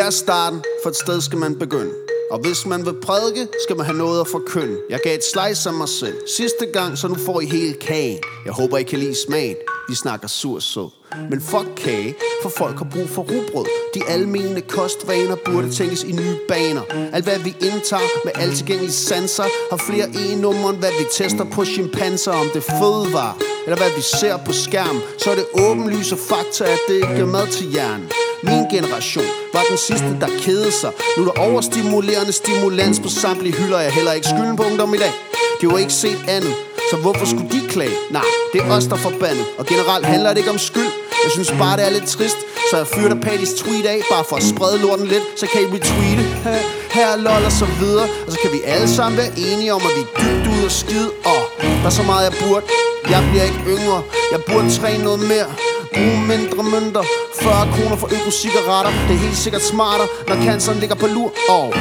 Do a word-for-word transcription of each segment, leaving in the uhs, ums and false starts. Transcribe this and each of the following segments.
Her er starten, for et sted skal man begynde. Og hvis man vil prædike, skal man have noget at forkynde. Jeg gav et slice af mig selv sidste gang, så nu får I hele kagen. Jeg håber I kan lide smagen. Vi snakker sur sød. Men fuck kage, for folk har brug for rugbrød. De almene kostvaner burde tænkes i nye baner. Alt hvad vi indtager med alle tilgængelige sanser har flere e-numre end hvad vi tester på chimpanser. Om det er fødevarer eller hvad vi ser på skærm, så er det åbenlyse fakta, at det ikke er mad til hjernen. Min generation var den sidste, der kedede sig. Nu er der overstimulerende stimulans på samtlige hylder. Jeg heller ikke skylden på ungdom i dag. De har ikke set andet, så hvorfor skulle de klage? Nej, det er os, der er forbandet. Og generelt handler det ikke om skyld. Jeg synes bare, det er lidt trist. Så jeg fyrter Pattys tweet af, bare for at sprede lorten lidt. Så kan I retweete, her lol og så videre. Og så kan vi alle sammen være enige om, at vi er dybt ude og skide. Og der er så meget, jeg burde. Jeg bliver ikke yngre. Jeg burde træne noget mere. Brug mindre mønter. fyrre kroner for økocigaretter. Det er helt sikkert smartere, når canceren ligger på lur. Og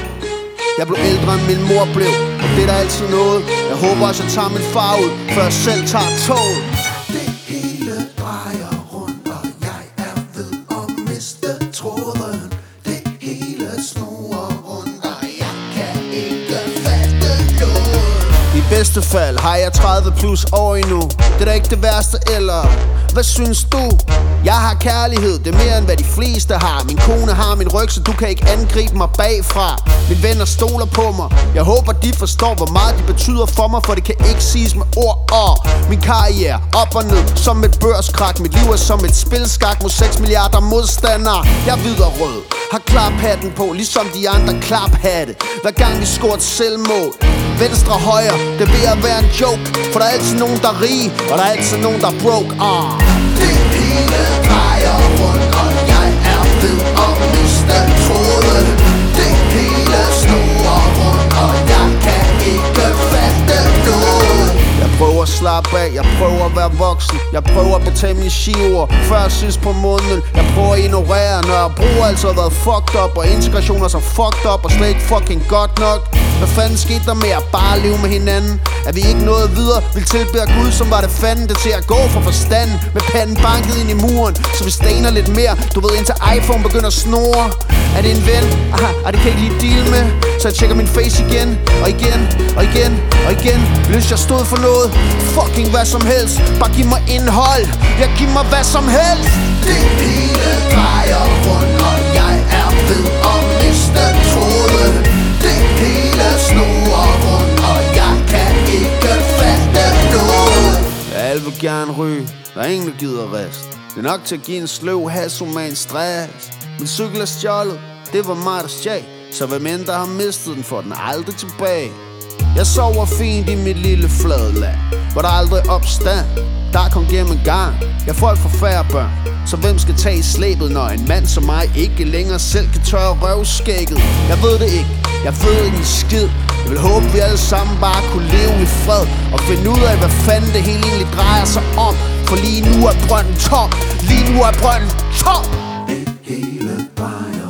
jeg blev ældre end min mor blev. Og det er der altid noget. Jeg håber også, jeg tager min far ud, før jeg selv tager toget. Det hele drejer rundt, og jeg er ved at miste tråden. Det hele snurrer rundt, og jeg kan ikke fatte noget. I bedste fald har jeg tredive plus år endnu. Det er da ikke det værste, eller hvad synes du? Jeg har kærlighed, det er mere end hvad de fleste har. Min kone har min ryg, så du kan ikke angribe mig bagfra. Mine venner stoler på mig. Jeg håber de forstår, hvor meget de betyder for mig, for det kan ikke siges med ord. Og min karriere op og ned som et børskrak. Mit liv er som et spilskak mod seks milliarder modstandere. Jeg er hvid og rød, har klaphatten på, ligesom de andre klaphatte. Hver gang vi scorer et selvmål, venstre og højre, det er ved at være en joke. For der er altid nogen, der er rige, og der er altid nogen, der er broke. uh. Det hele drejer rundt, og jeg er ved at miste tråden. Det hele snurrer rundt, og jeg kan ikke fatte noget. Jeg prøver at slappe af, jeg prøver at være voksen. Jeg prøver at betale mine skiver før sidst på måneden. Jeg prøver at ignorere, når jeg bruger altså har været fucked up. Og integration er så fucked up og slet ikke fucking godt nok. Hvad fanden skete der med at bare leve med hinanden? Er vi ikke nået videre? Vil tilbære Gud, som var det fanden det til at gå for forstanden. Med panden banket ind i muren, så vi stener lidt mere. Du ved, indtil iPhone begynder at snore. Er det en ven? Aha, og det kan jeg ikke lige deal med. Så jeg tjekker min face igen, og igen, og igen, og igen. Hvis jeg stod for noget, fucking hvad som helst. Bare giv mig indhold, jeg giv mig hvad som helst. Det hele drejer rundt, og jeg er ved at miste tråden. Det hele snurrer rundt, og jeg kan ikke fatte noget. Alle vil gerne ryge, der er ingen der gider rest. Det er nok til at give en sløv hassoman stress. Min cykel er stjålet, det var mig der stjal. Så hvem end der har mistet den, får den aldrig tilbage. Jeg sover fint i mit lille fladeland, hvor der aldrig opstand. Der er kun gennem en gang. Jeg får for færre børn, så hvem skal tage i slæbet, når en mand som mig ikke længere selv kan tørre røvskægget? Jeg ved det ikke, jeg ved ikke en skid. Jeg vil håbe vi alle sammen bare kunne leve i fred og finde ud af hvad fanden det hele egentlig drejer sig om. For lige nu er brønden tom, lige nu er brønden tom. Det hele drejer